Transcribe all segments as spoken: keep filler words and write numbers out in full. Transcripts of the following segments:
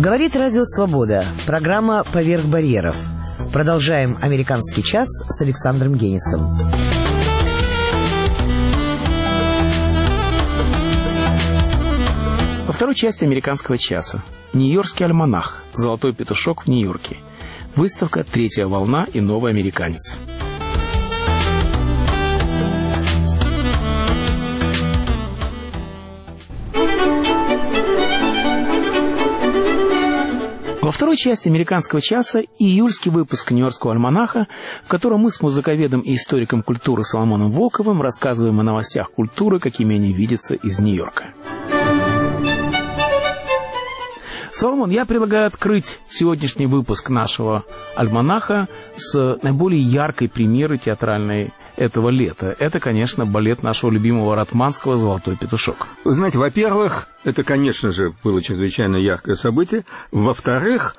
Говорит Радио Свобода. Программа «Поверх барьеров». Продолжаем «Американский час» с Александром Генисом. Во второй части «Американского часа» Нью-Йоркский альманах «Золотой петушок в Нью-Йорке». Выставка «Третья волна» и «Новый американец». Во второй части «Американского часа» июльский выпуск Нью-Йоркского альманаха, в котором мы с музыковедом и историком культуры Соломоном Волковым рассказываем о новостях культуры, какими они видятся из Нью-Йорка. Соломон, я предлагаю открыть сегодняшний выпуск нашего альманаха с наиболее яркой премьеры театральной этого лета. Это, конечно, балет нашего любимого Ратманского «Золотой петушок». Вы знаете, во-первых, это, конечно же, было чрезвычайно яркое событие. Во-вторых,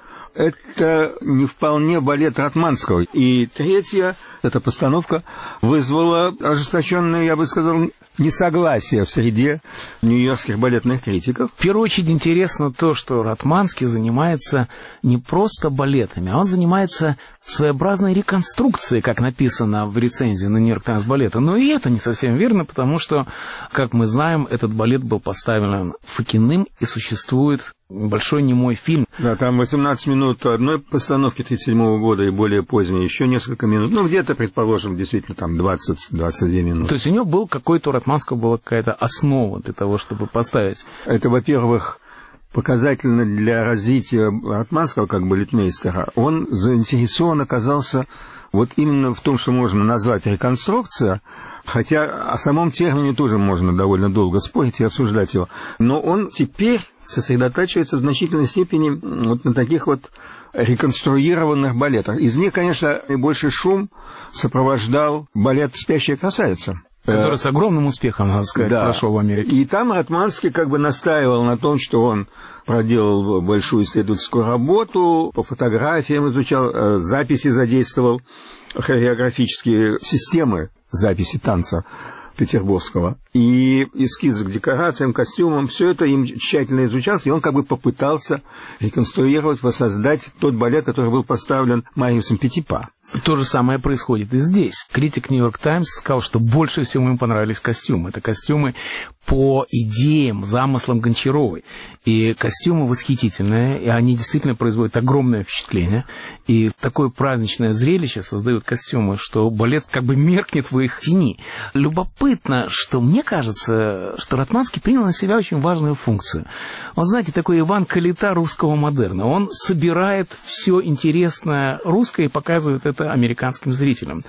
это не вполне балет Ратманского. И третье, эта постановка вызвала ожесточенное, я бы сказал, несогласие в среде нью-йоркских балетных критиков. В первую очередь интересно то, что Ратманский занимается не просто балетами, а он занимается своеобразной реконструкцией, как написано в рецензии на «Нью-Йорк Таймс» балета. Но и это не совсем верно, потому что, как мы знаем, этот балет был поставлен Фокиным и существует большой немой фильм. Да, там восемнадцать минут одной постановки тридцать седьмого года и более поздней, еще несколько минут. Ну, где-то, предположим, действительно, там двадцать-двадцать две минуты. То есть у него был какой-то, у Ратманского была какая-то основа для того, чтобы поставить. Это, во-первых, показательно для развития Ратманского как балетмейстера. Он заинтересован оказался вот именно в том, что можно назвать реконструкция, хотя о самом термине тоже можно довольно долго спорить и обсуждать его. Но он теперь сосредотачивается в значительной степени вот на таких вот реконструированных балетах. Из них, конечно, наибольший шум сопровождал балет «Спящая красавица», который с огромным успехом, надо сказать, да, прошел в Америке. И там Ратманский как бы настаивал на том, что он проделал большую исследовательскую работу, по фотографиям изучал, записи задействовал, хореографические системы записи танца петербургского. И эскизы к декорациям, костюмам, все это им тщательно изучалось, и он как бы попытался реконструировать, воссоздать тот балет, который был поставлен Мариусом Петипа. То же самое происходит и здесь. Критик «Нью-Йорк Таймс» сказал, что больше всего им понравились костюмы. Это костюмы по идеям, замыслам Гончаровой. И костюмы восхитительные, и они действительно производят огромное впечатление. И такое праздничное зрелище создают костюмы, что балет как бы меркнет в их тени. Любопытно, что мне кажется, что Ратманский принял на себя очень важную функцию. Он, знаете, такой Иван Калита русского модерна. Он собирает все интересное русское и показывает это американским зрителям.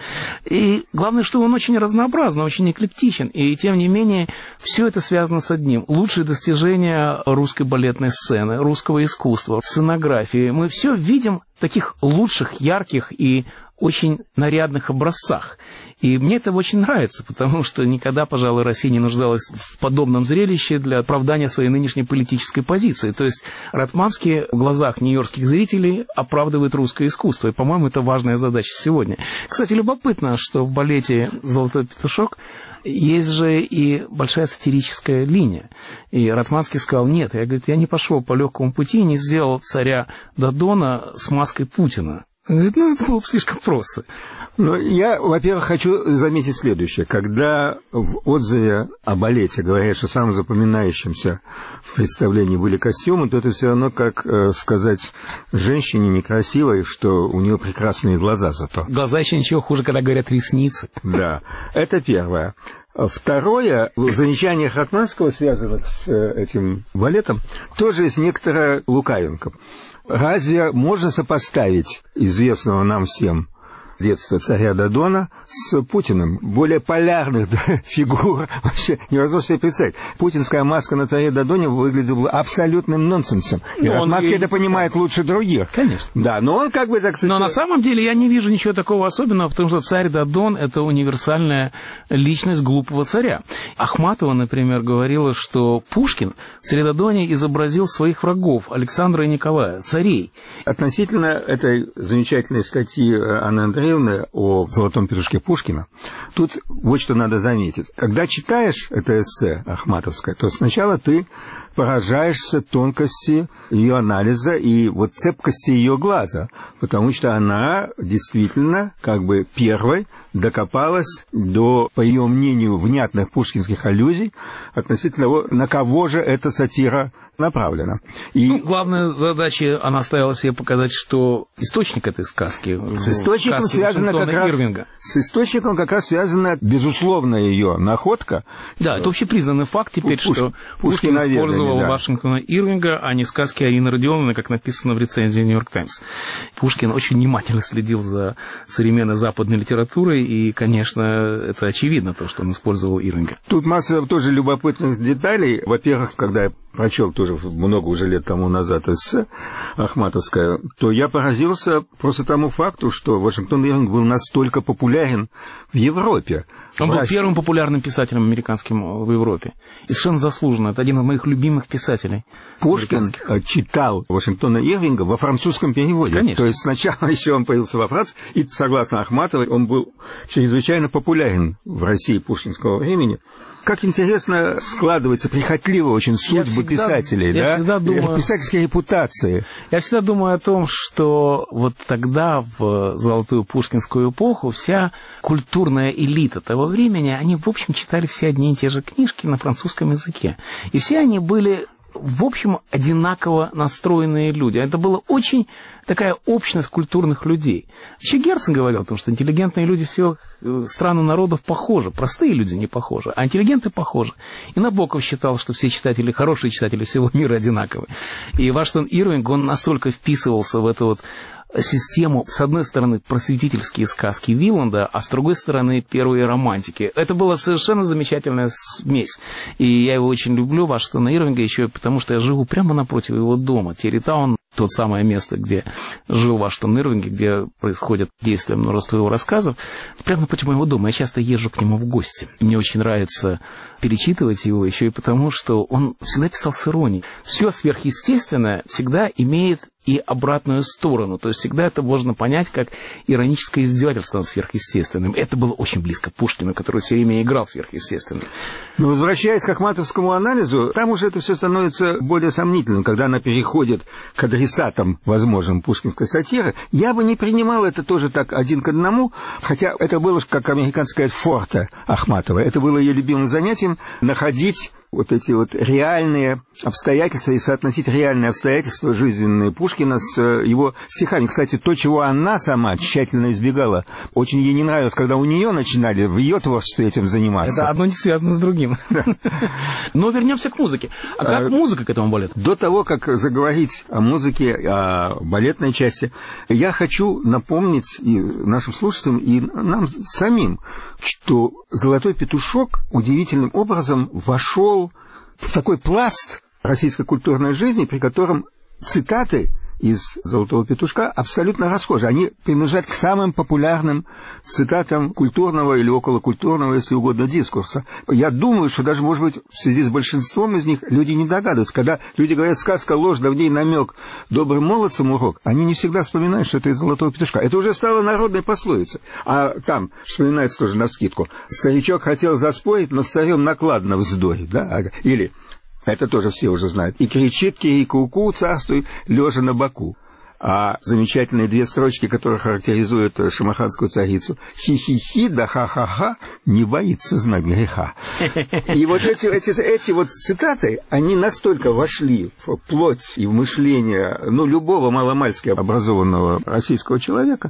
И главное, что он очень разнообразен, очень эклектичен. И тем не менее, все это связано с одним. Лучшие достижения русской балетной сцены, русского искусства, сценографии. Мы все видим в таких лучших, ярких и очень нарядных образцах. И мне это очень нравится, потому что никогда, пожалуй, Россия не нуждалась в подобном зрелище для оправдания своей нынешней политической позиции. То есть Ратманский в глазах нью-йоркских зрителей оправдывает русское искусство. И, по-моему, это важная задача сегодня. Кстати, любопытно, что в балете «Золотой петушок» есть же и большая сатирическая линия. И Ратманский сказал: нет, я, говорит, я не пошел по легкому пути и не сделал царя Додона с маской Путина. Он говорит, ну, это было бы слишком просто. Ну, я, во-первых, хочу заметить следующее. Когда в отзыве о балете говорят, что самым запоминающимся в представлении были костюмы, то это все равно как э, сказать женщине некрасивой, что у нее прекрасные глаза зато. Глаза еще ничего хуже, когда говорят ресницы. Да, это первое. Второе, в замечаниях Ратманского, связанных с этим балетом, тоже есть некоторая лукавинка. Разве можно сопоставить известного нам всем детства царя Додона с Путиным? Более полярных фигур вообще невозможно себе представить. Путинская маска на царе Додоне выглядела абсолютным нонсенсом. И Ратманский это понимает лучше других. Конечно. Да, но он как бы, так сказать... Но на самом деле я не вижу ничего такого особенного, потому что царь Додон — это универсальная личность глупого царя. Ахматова, например, говорила, что Пушкин в царе Додоне изобразил своих врагов, Александра и Николая, царей. Относительно этой замечательной статьи Анны Андреевны о «Золотом петушке» Пушкина, тут вот что надо заметить. Когда читаешь это эссе ахматовское, то сначала ты поражаешься тонкости ее анализа и вот цепкости ее глаза, потому что она действительно как бы первой докопалась до, по ее мнению, внятных пушкинских аллюзий относительно того, на кого же эта сатира направлена. И... Ну, главная задача, она ставила себе показать, что источник этой сказки... С источником связана как раз... Ирвинга. С источником как раз связана, безусловно, ее находка. Да, это общепризнанный факт теперь, Пуш... что Пушкин использовал да. Вашингтона Ирвинга, а не сказки Арины Родионовны, как написано в рецензии «Нью-Йорк Таймс». Пушкин очень внимательно следил за современной западной литературой, и, конечно, это очевидно, то, что он использовал Ирвинга. Тут масса тоже любопытных деталей. Во-первых, когда я прочел тоже много уже лет тому назад эссе ахматовское, то я поразился просто тому факту, что Вашингтон Ирвинг был настолько популярен в Европе. Он в был России. Первым популярным писателем американским в Европе. И совершенно заслуженно. Это один из моих любимых писателей. Пушкин читал Вашингтона Ирвинга во французском переводе. Конечно. То есть сначала еще он появился во Франции, и, согласно Ахматовой, он был чрезвычайно популярен в России пушкинского времени. Как интересно складывается прихотливо очень судьбы всегда, писателей, я да? Всегда думаю, писательской репутации. Я всегда думаю о том, что вот тогда, в золотую пушкинскую эпоху, вся культурная элита того времени, они, в общем, читали все одни и те же книжки на французском языке. И все они были, в общем, одинаково настроенные люди. Это была очень такая общность культурных людей. Еще Герцен говорил о том, что интеллигентные люди всех стран и народов похожи. Простые люди не похожи, а интеллигенты похожи. И Набоков считал, что все читатели, хорошие читатели всего мира одинаковы. И Вашингтон Ирвинг, он настолько вписывался в эту вот систему, с одной стороны, просветительские сказки Виланда, а с другой стороны, первые романтики. Это была совершенно замечательная смесь. И я его очень люблю, Вашингтона Ирвинга, еще и потому, что я живу прямо напротив его дома. Территаун, то самое место, где жил Вашингтон Ирвинг, где происходит действие множества его рассказов, прямо напротив моего дома. Я часто езжу к нему в гости. Мне очень нравится перечитывать его, еще и потому, что он всегда писал с иронией. Все сверхъестественное всегда имеет и обратную сторону. То есть всегда это можно понять как ироническое издевательство над сверхъестественным. Это было очень близко Пушкину, который все время играл сверхъестественным. Но возвращаясь к ахматовскому анализу, там уже это все становится более сомнительным, когда она переходит к адресатам, возможным, пушкинской сатиры. Я бы не принимал это тоже так один к одному, хотя это было, как американская форте Ахматова. Это было ее любимым занятием — находить вот эти вот реальные обстоятельства и соотносить реальные обстоятельства жизненные Пушкина с его стихами. Кстати, то, чего она сама тщательно избегала, очень ей не нравилось, когда у нее начинали в ее творчестве этим заниматься. Это одно не связано с другим. Но вернемся к музыке. А как музыка к этому балету? До того, как заговорить о музыке, о балетной части, я хочу напомнить и нашим слушателям, и нам самим, что «Золотой петушок» удивительным образом вошел в такой пласт российской культурной жизни, при котором цитаты из «Золотого петушка» абсолютно расхожи. Они принадлежат к самым популярным цитатам культурного или околокультурного, если угодно, дискурса. Я думаю, что даже, может быть, в связи с большинством из них люди не догадываются. Когда люди говорят «сказка ложь, да в ней намек, добрым молодцам урок», они не всегда вспоминают, что это из «Золотого петушка». Это уже стало народной пословицей. А там вспоминается тоже навскидку: «Старичок хотел заспорить, но с царем накладно вздорить». Да? Или... Это тоже все уже знают. И кричит Кирикуку, царствуй, лежа на боку. А замечательные две строчки, которые характеризуют шамаханскую царицу: хи-хи-хи, да ха-ха-ха, не боится знать греха. И вот эти, эти, эти вот цитаты, они настолько вошли в плоть и в мышление, ну, любого маломальски образованного российского человека,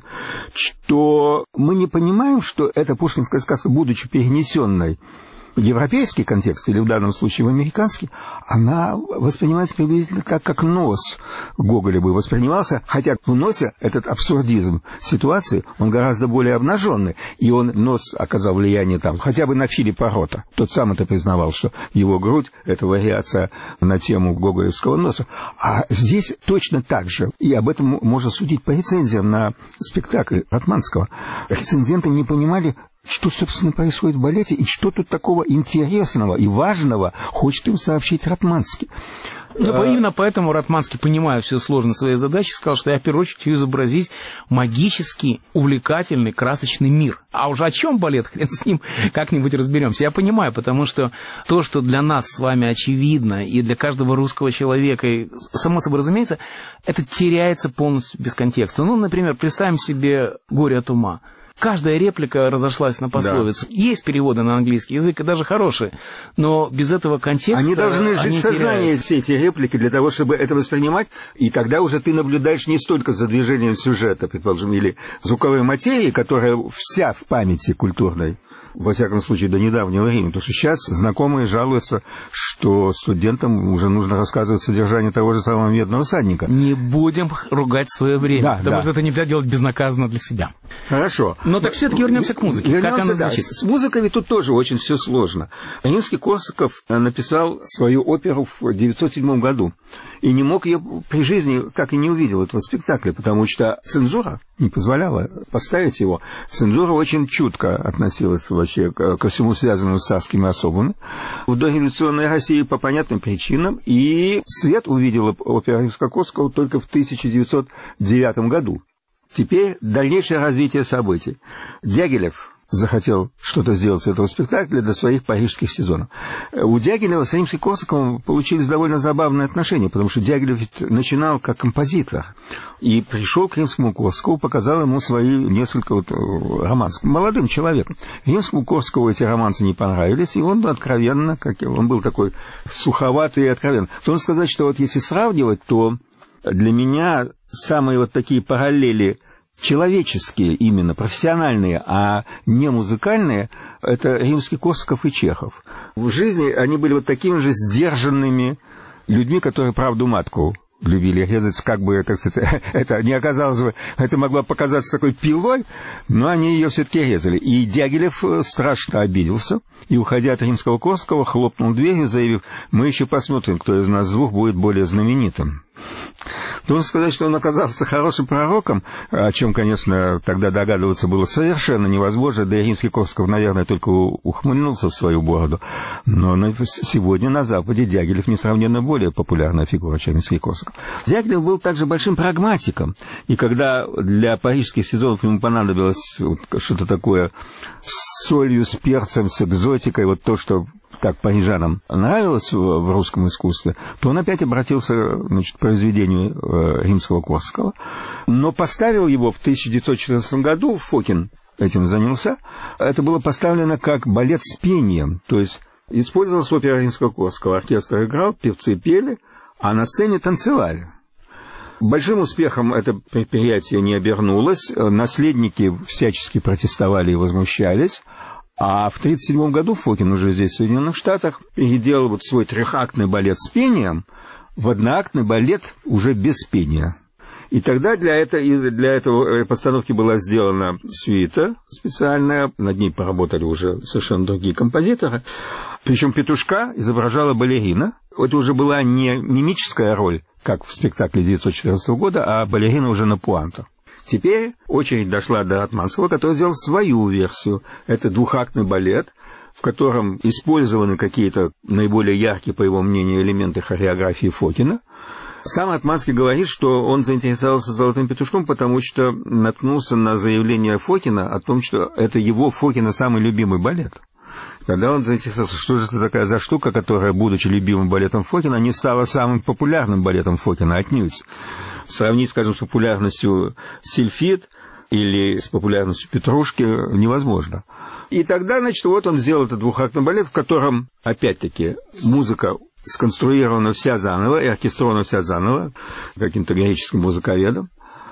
что мы не понимаем, что эта пушкинская сказка, будучи перенесенной в европейский контекст, или в данном случае в американский, она воспринимается приблизительно так, как нос Гоголя бы воспринимался, хотя в носе этот абсурдизм ситуации, он гораздо более обнаженный, и он, нос, оказал влияние там, хотя бы на Филиппа Рота. Тот сам это признавал, что его грудь — это вариация на тему гоголевского носа. А здесь точно так же, и об этом можно судить по рецензиям на спектакль Ратманского. Рецензенты не понимали, что, собственно, происходит в балете, и что тут такого интересного и важного хочет им сообщить Ратманский. Ну, а... Именно поэтому Ратманский, понимая всю сложность своей задачи, сказал, что я в первую очередь хочу изобразить магический, увлекательный, красочный мир. А уже о чем балет, хрен с ним, как-нибудь разберемся. Я понимаю, потому что то, что для нас с вами очевидно, и для каждого русского человека, и, само собой разумеется, это теряется полностью без контекста. Ну, например, представим себе «Горе от ума». Каждая реплика разошлась на пословицы. Да. Есть переводы на английский язык, и даже хорошие, но без этого контекста они должны жить они в сознании, теряются. Все эти реплики, для того, чтобы это воспринимать, и тогда уже ты наблюдаешь не столько за движением сюжета, предположим, или звуковой материи, которая вся в памяти культурной, во всяком случае, до недавнего времени. Потому что сейчас знакомые жалуются, что студентам уже нужно рассказывать содержание того же самого «Медного всадника». Не будем ругать свое время, да, потому да. что это нельзя делать безнаказанно для себя. Хорошо. Но так все-таки вернемся к музыке. Вернемся, как она да. звучит? С музыкой ведь тут тоже очень все сложно. Римский-Корсаков написал свою оперу в девятьсот седьмом году. И не мог ее при жизни, так и не увидел этого спектакля, потому что цензура не позволяла поставить его. Цензура очень чутко относилась вообще ко всему связанному с царскими особами в дореволюционной России по понятным причинам. И свет увидела опера Римского-Корсакова только в тысяча девятьсот девятом году. Теперь дальнейшее развитие событий. Дягилев захотел что-то сделать с этого спектакля для своих парижских сезонов. У Дягилева с Римским-Корсаковым получились довольно забавные отношения, потому что Дягилев ведь начинал как композитор и пришел к Римскому-Корсакову, показал ему свои несколько вот романсов. Молодым человеком. Римскому-Корсакову эти романсы не понравились, и он откровенно, как он был такой суховатый и откровенный. Должен сказать, что вот если сравнивать, то для меня самые вот такие параллели человеческие именно, профессиональные, а не музыкальные, это Римский-Корсаков и Чехов. В жизни они были вот такими же сдержанными людьми, которые правду матку любили резать, как бы, так сказать, это не оказалось бы, это могло показаться такой пилой, но они ее все-таки резали. И Дягилев страшно обиделся, и, уходя от Римского-Корсакова, хлопнул дверью, заявив: мы еще посмотрим, кто из нас двух будет более знаменитым. Должен сказать, что он оказался хорошим пророком, о чем, конечно, тогда догадываться было совершенно невозможно, да и Римский-Корсаков, наверное, только ухмыльнулся в свою бороду. Но сегодня на Западе Дягилев несравненно более популярная фигура, чем Римский-Корсаков. Дягилев был также большим прагматиком, и когда для парижских сезонов ему понадобилось что-то такое с солью, с перцем, с экзотикой, вот то, что так парижанам нравилось в, в русском искусстве, то он опять обратился, значит, к произведению э, Римского-Корсакова, но поставил его в тысяча девятьсот четырнадцатом году, Фокин этим занялся, это было поставлено как балет с пением, то есть использовалась опера Римского-Корсакова, оркестр играл, певцы пели, а на сцене танцевали. Большим успехом это предприятие не обернулось, наследники всячески протестовали и возмущались. А в тридцать седьмом году Фокин уже здесь, в Соединенных Штатах, переделал вот свой трехактный балет с пением в одноактный балет уже без пения. И тогда для, это, для этого постановки была сделана сюита специальная, над ней поработали уже совершенно другие композиторы. Причем петушка изображала балерина. Это уже была не мимическая роль, как в спектакле девятьсот четырнадцатого года, а балерина уже на пуантах. Теперь очередь дошла до Ратманского, который сделал свою версию. Это двухактный балет, в котором использованы какие-то наиболее яркие, по его мнению, элементы хореографии Фокина. Сам Ратманский говорит, что он заинтересовался «Золотым петушком», потому что наткнулся на заявление Фокина о том, что это его, Фокина, самый любимый балет. Когда он заинтересовался, что же это такая за штука, которая, будучи любимым балетом Фокина, не стала самым популярным балетом Фокина, отнюдь. Сравнить, скажем, с популярностью Сильфид или с популярностью Петрушки невозможно. И тогда, значит, вот он сделал этот двухактный балет, в котором, опять-таки, музыка сконструирована вся заново и оркестрована вся заново каким-то греческим музыковедом.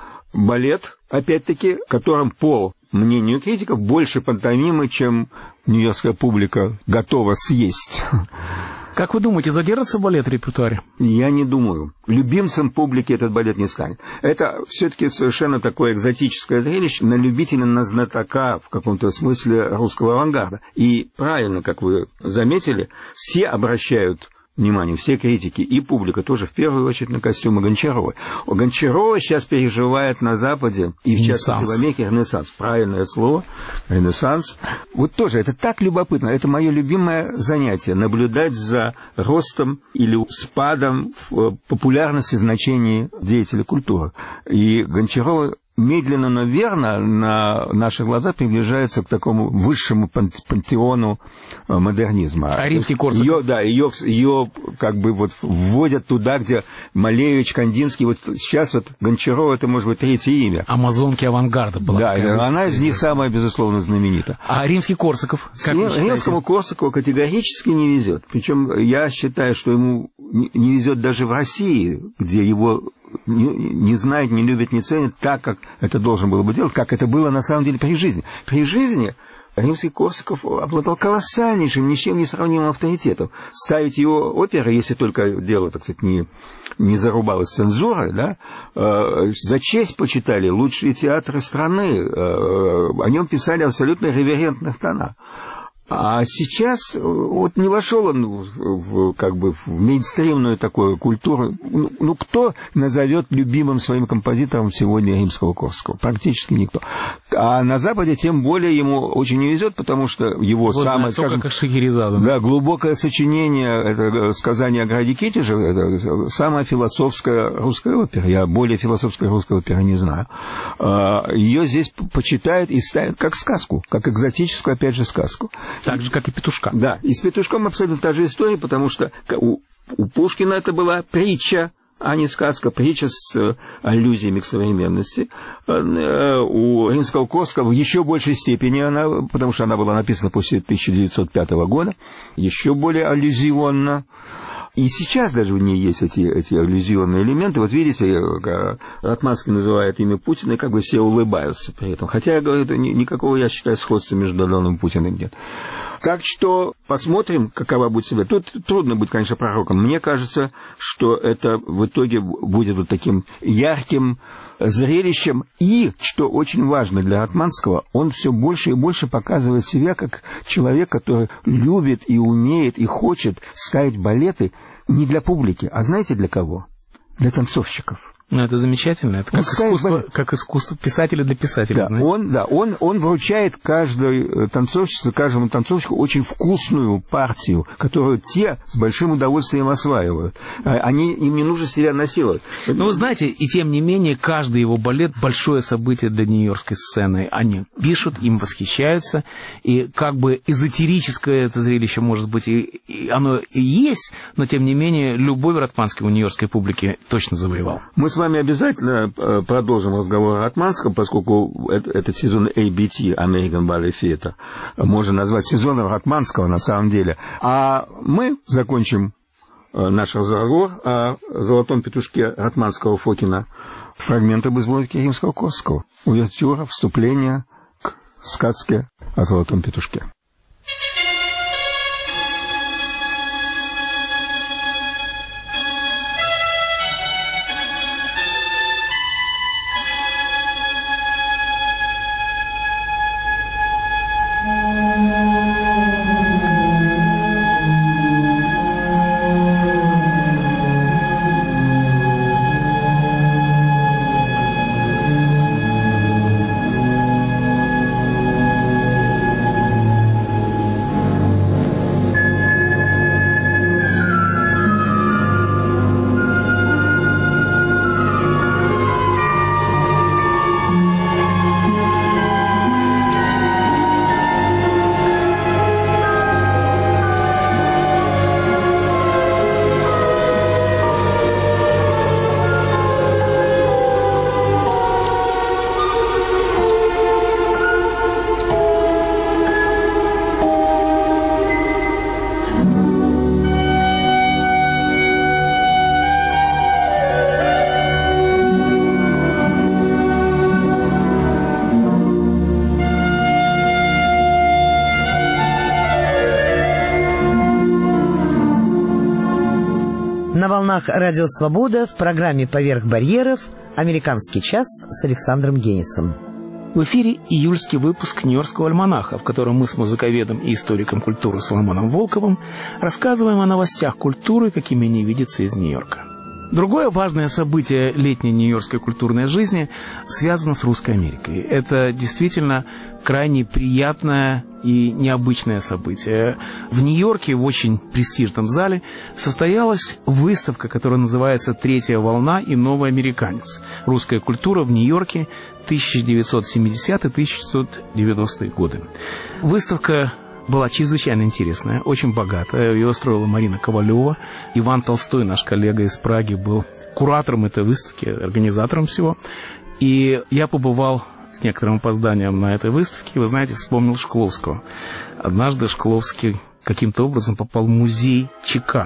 Балет, опять-таки, в котором, по мнению критиков, больше пантомимы, чем нью-йоркская публика готова съесть. Как вы думаете, задержится балет в репертуаре? Я не думаю. Любимцем публики этот балет не станет. Это все-таки совершенно такое экзотическое зрелище на любителя, на знатока в каком-то смысле русского авангарда. И правильно, как вы заметили, все обращают внимание, все критики и публика тоже, в первую очередь, на костюмы Гончаровой. Гончарова сейчас переживает на Западе, и в частности в Америке, ренессанс. Правильное слово, ренессанс. Вот тоже, это так любопытно, это мое любимое занятие, наблюдать за ростом или спадом в популярности значений деятелей культуры. И Гончарова медленно, но верно на наши глаза приближается к такому высшему пантеону модернизма. А Римский-Корсаков? Ее, да, ее, ее как бы вот вводят туда, где Малевич, Кандинский, вот сейчас вот Гончарова, это может быть третье имя. Амазонки авангарда была. Да, она из них самая, безусловно, знаменита. А Римский-Корсаков? Римскому Корсакову категорически не везет. Причем я считаю, что ему не везет даже в России, где его Не, не знает, не любит, не ценит так, как это должен было бы делать, как это было на самом деле при жизни. При жизни Римский-Корсаков обладал колоссальнейшим, ни с чем не сравнимым авторитетом. Ставить его оперы, если только дело, так сказать, не, не зарубалось цензурой, да, э, за честь почитали лучшие театры страны, э, о нем писали абсолютно реверентных тонах. А сейчас вот не вошел он в, как бы, в мейнстримную такую культуру. Ну, ну, кто назовет любимым своим композитором сегодня Римского-Корсакова? Практически никто. А на Западе тем более ему очень не везет, потому что его вот самое, скажем, как Шахерезада, да? Да, глубокое сочинение, это «Сказание о граде Китеже», это самая философская русская опера. Я более философской русской оперы не знаю. Ее здесь почитают и ставят как сказку, как экзотическую, опять же, сказку. Так же, как и «Петушка». Да, и с «Петушком» абсолютно та же история, потому что у, у Пушкина это была притча, а не сказка, притча с э, аллюзиями к современности. Э, у Римского-Корсакова в еще большей степени, она, потому что она была написана после тысяча девятьсот пятого года, еще более аллюзионно. И сейчас даже в ней есть эти, эти аллюзионные элементы. Вот видите, Ратманский называет имя Путина, и как бы все улыбаются при этом. Хотя, я говорю, никакого, я считаю, сходства между Долоном и Путиным нет. Так что посмотрим, какова будет себя. Тут трудно быть, конечно, пророком. Мне кажется, что это в итоге будет вот таким ярким зрелищем. И, что очень важно для Ратманского, он все больше и больше показывает себя как человек, который любит и умеет и хочет ставить балеты не для публики, а знаете для кого? Для танцовщиков. Ну, это замечательно. Это как искусство, как искусство писателя для писателя. Да, он, да он, он вручает каждой танцовщице, каждому танцовщику очень вкусную партию, которую те с большим удовольствием осваивают. Они, им не нужно себя насиловать. Ну, вы знаете, и тем не менее, каждый его балет – большое событие для нью-йоркской сцены. Они пишут, им восхищаются, и как бы эзотерическое это зрелище, может быть, и, и оно и есть, но тем не менее, любовь Ратманского у нью-йоркской публики точно завоевал. Мы с вами обязательно продолжим разговор о Ратманском, поскольку этот сезон эй би ти, American Ballet Theatre, можно назвать сезоном Ратманского на самом деле. А мы закончим наш разговор о «Золотом петушке» Ратманского-Фокина фрагментом из музыки Римского-Корсакова. Увертюра, вступление к сказке о «Золотом петушке». На волнах Радио Свобода в программе «Поверх барьеров» «Американский час» с Александром Генисом. В эфире июльский выпуск «Нью-Йоркского альманаха», в котором мы с музыковедом и историком культуры Соломоном Волковым рассказываем о новостях культуры, какими они видятся из Нью-Йорка. Другое важное событие летней нью-йоркской культурной жизни связано с Русской Америкой. Это действительно крайне приятное и необычное событие. В Нью-Йорке, в очень престижном зале, состоялась выставка, которая называется «Третья волна и новый американец. Русская культура в Нью-Йорке тысяча девятьсот семидесятые — тысяча девятьсот девяностые годы». Выставка была чрезвычайно интересная, очень богатая. Ее устроила Марина Ковалева. Иван Толстой, наш коллега из Праги, был куратором этой выставки, организатором всего. И я побывал с некоторым опозданием на этой выставке. Вы знаете, вспомнил Шкловского. Однажды Шкловский каким-то образом попал в музей ЧК.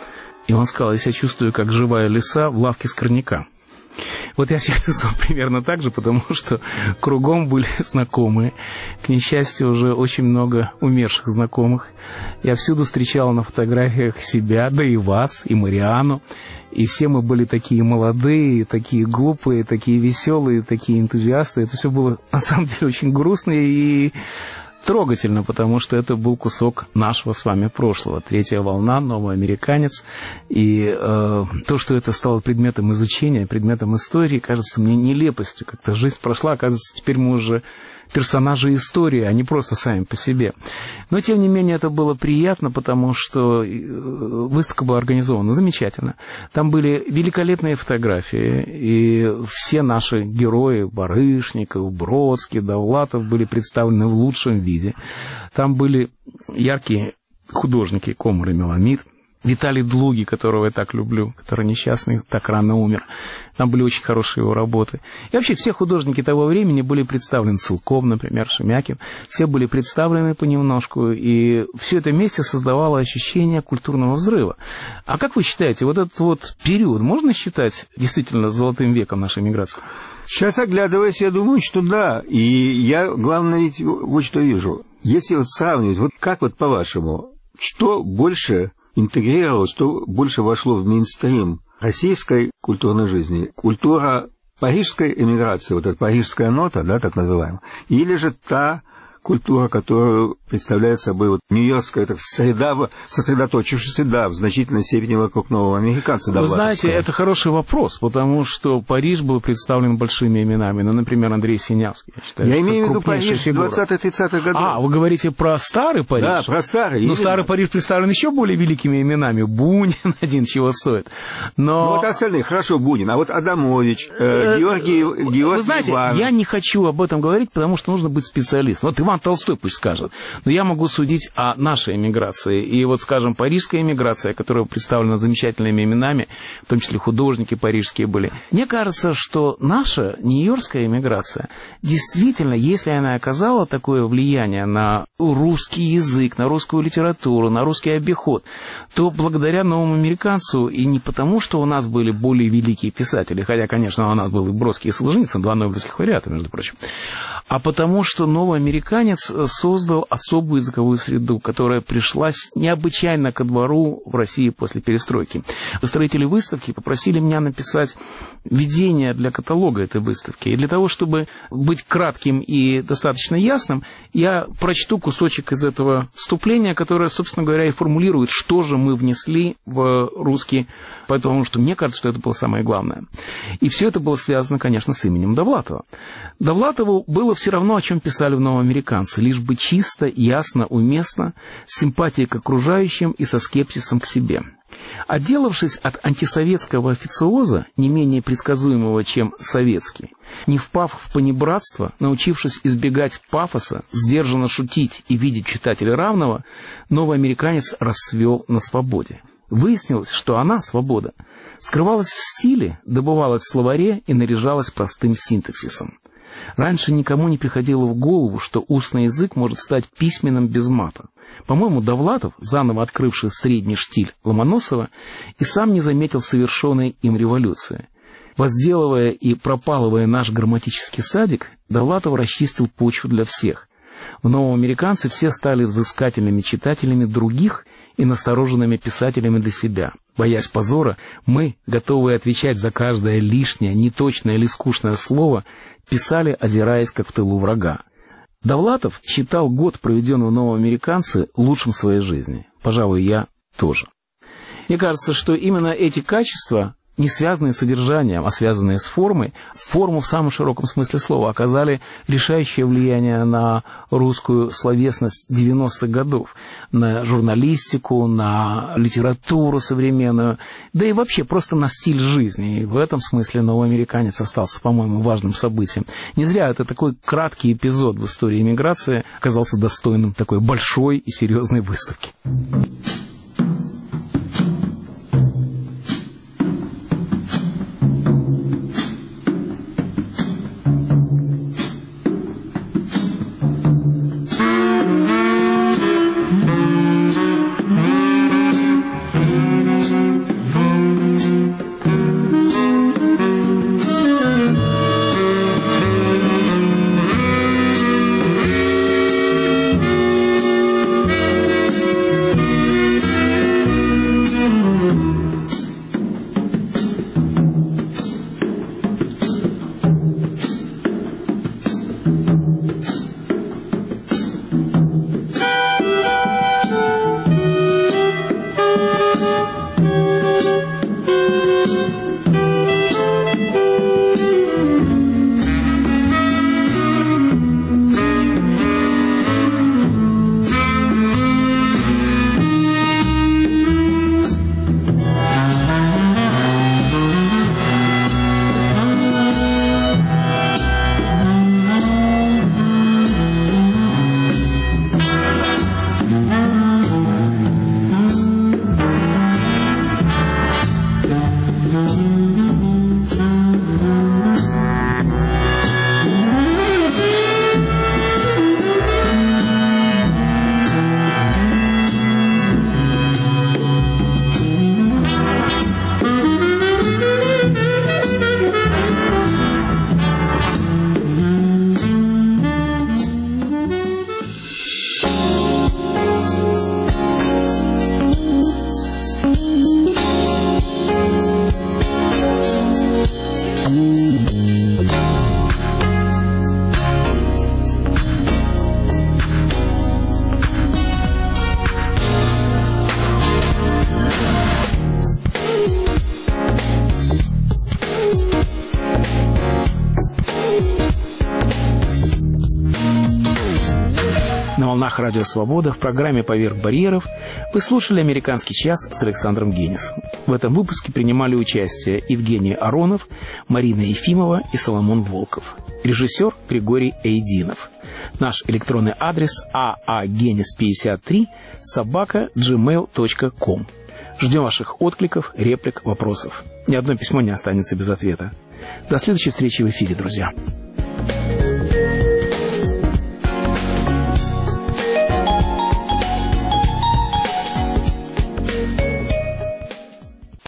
И он сказал: я себя чувствую, как живая лиса в лавке Скорняка. Вот я себя чувствовал примерно так же, потому что кругом были знакомые. К несчастью, уже очень много умерших знакомых. Я всюду встречал на фотографиях себя, да и вас, и Мариану. И все мы были такие молодые, такие глупые, такие веселые, такие энтузиасты. Это все было, на самом деле, очень грустно и трогательно, потому что это был кусок нашего с вами прошлого. Третья волна, новый американец. И э, то, что это стало предметом изучения, предметом истории, кажется мне нелепостью. Как-то жизнь прошла, оказывается, теперь мы уже персонажи истории, а не просто сами по себе. Но, тем не менее, это было приятно, потому что выставка была организована замечательно. Там были великолепные фотографии, и все наши герои, Барышников, Бродский, Довлатов, были представлены в лучшем виде. Там были яркие художники Комар и Меламид, Виталий Длуги, которого я так люблю, который несчастный, так рано умер. Там были очень хорошие его работы. И вообще все художники того времени были представлены. Целков, например, Шемякин. Все были представлены понемножку. И все это вместе создавало ощущение культурного взрыва. А как вы считаете, вот этот вот период можно считать действительно золотым веком нашей миграции? Сейчас, оглядываясь, я думаю, что да. И я, главное, ведь вот что вижу. Если вот сравнивать, вот как вот по-вашему, что больше интегрировалось, что больше вошло в мейнстрим российской культурной жизни? Культура парижской эмиграции, вот эта парижская нота, да, так называемая, или же та культура, которую представляет собой вот нью-йоркская эта среда, сосредоточившаяся, да, в значительной степени вокруг нового американца. Вы знаете, это хороший вопрос, потому что Париж был представлен большими именами, ну, например, Андрей Синявский. Я, считаю, я имею в виду Париж двадцатых-тридцатых годов. А, вы говорите про старый Париж? Да, про старый. Ну, старый Париж представлен еще более великими именами. Бунин один чего стоит. Но... Ну, вот остальные, хорошо, Бунин, а вот Адамович, э, Георгий, Георгий Вы знаете, Иванов. Я не хочу об этом говорить, потому что нужно быть специалистом. Вот Иван Толстой пусть скажет. Но я могу судить о нашей эмиграции. И вот, скажем, парижская эмиграция, которая представлена замечательными именами, в том числе художники парижские были. Мне кажется, что наша нью-йоркская эмиграция, действительно, если она оказала такое влияние на русский язык, на русскую литературу, на русский обиход, то благодаря новому американцу, и не потому, что у нас были более великие писатели, хотя, конечно, у нас был и Бродский, и Солженицын, два нобелевских лауреата, между прочим, а потому что новый американец создал особую языковую среду, которая пришлась необычайно ко двору в России после перестройки. Устроители выставки попросили меня написать введение для каталога этой выставки. И для того, чтобы быть кратким и достаточно ясным, я прочту кусочек из этого вступления, которое, собственно говоря, и формулирует, что же мы внесли в русский, потому что мне кажется, что это было самое главное. И все это было связано, конечно, с именем Довлатова. Довлатову было все равно, о чем писали в «Новом американце», лишь бы чисто, ясно, уместно, с симпатией к окружающим и со скепсисом к себе. Отделавшись от антисоветского официоза, не менее предсказуемого, чем советский, не впав в понебратство, научившись избегать пафоса, сдержанно шутить и видеть читателя равного, новый американец расцвел на свободе. Выяснилось, что она, свобода, скрывалась в стиле, добывалась в словаре и наряжалась простым синтаксисом. Раньше никому не приходило в голову, что устный язык может стать письменным без мата. По-моему, Довлатов, заново открывший средний штиль Ломоносова, и сам не заметил совершенной им революции. Возделывая и пропалывая наш грамматический садик, Довлатов расчистил почву для всех. В «Новом американце» все стали взыскательными читателями других и настороженными писателями для себя. Боясь позора, мы, готовые отвечать за каждое лишнее, неточное или скучное слово, писали, озираясь, как в тылу врага. Довлатов считал год, проведенный в Новоамериканце, лучшим в своей жизни. Пожалуй, я тоже. Мне кажется, что именно эти качества, не связанные с содержанием, а связанные с формой, форму в самом широком смысле слова, оказали решающее влияние на русскую словесность девяностых годов, на журналистику, на литературу современную, да и вообще просто на стиль жизни. И в этом смысле «Новоамериканец» остался, по-моему, важным событием. Не зря это такой краткий эпизод в истории эмиграции оказался достойным такой большой и серьезной выставки. На волнах Радио Свобода в программе «Поверх барьеров» вы слушали «Американский час» с Александром Генисом. В этом выпуске принимали участие Евгений Аронов, Марина Ефимова и Соломон Волков. Режиссер Григорий Эйдинов. Наш электронный адрес а а генис пятьдесят три собака джи мейл точка ком. Ждем ваших откликов, реплик, вопросов. Ни одно письмо не останется без ответа. До следующей встречи в эфире, друзья.